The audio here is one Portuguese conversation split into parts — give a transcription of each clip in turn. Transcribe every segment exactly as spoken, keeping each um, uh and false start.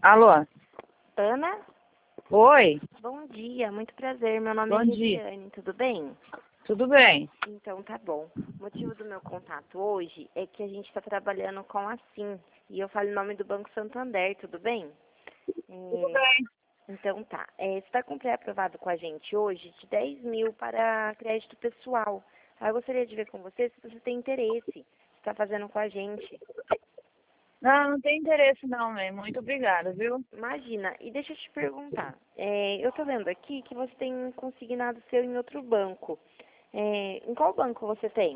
Alô? Ana? Oi? Bom dia, muito prazer. Meu nome Bom é dia. Regiane, tudo bem? Tudo bem? Então tá bom. O motivo do meu contato hoje é que a gente está trabalhando com a Sim. E eu falo em nome do Banco Santander, tudo bem? Tudo É, bem. então tá. É, você está com pré-aprovado com a gente hoje de dez mil para crédito pessoal. Aí eu gostaria de ver com você se você tem interesse. Você está fazendo com a gente. Não, não tem interesse não, mãe. Muito obrigada, viu? Imagina, e deixa eu te perguntar. É, eu tô vendo aqui que você tem um consignado seu em outro banco. É, em qual banco você tem?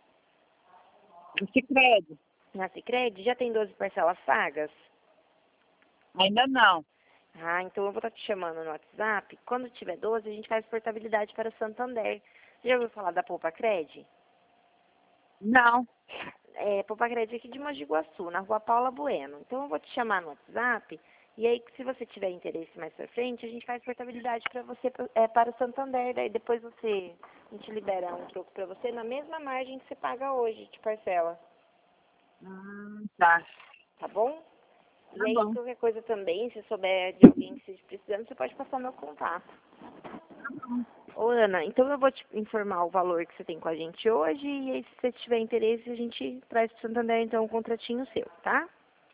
O Sicredi? Na Sicredi? Já tem doze parcelas pagas? Ainda não. Ah, então eu vou estar te chamando no WhatsApp. Quando tiver doze, a gente faz portabilidade para Santander. Já ouviu falar da Poupa Cred? Não. É, Poupa Cred é aqui de Mogi Guaçu, na rua Paula Bueno. Então eu vou te chamar no WhatsApp. E aí, se você tiver interesse mais pra frente, a gente faz portabilidade para você, é, para o Santander. Daí depois você, a gente libera um troco para você na mesma margem que você paga hoje de parcela. Hum, tá. Tá bom? Tá E aí, bom. qualquer coisa também, se souber de alguém que esteja precisando, você pode passar meu contato. Ô, Ana, então eu vou te informar o valor que você tem com a gente hoje, e aí, se você tiver interesse, a gente traz para o Santander, então, um contratinho seu, tá?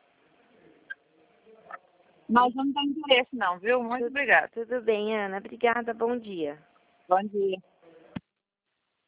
Mas não tem interesse não, viu? Muito Tu- obrigada. Tudo bem, Ana. Obrigada, bom dia. Bom dia.